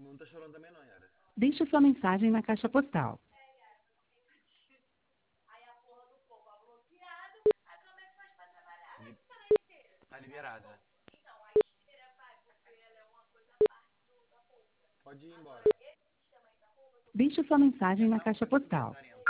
Não tá chorando também não, Yara. Deixe sua mensagem na caixa postal. Tá liberada. Pode ir embora. Deixe sua mensagem na caixa postal.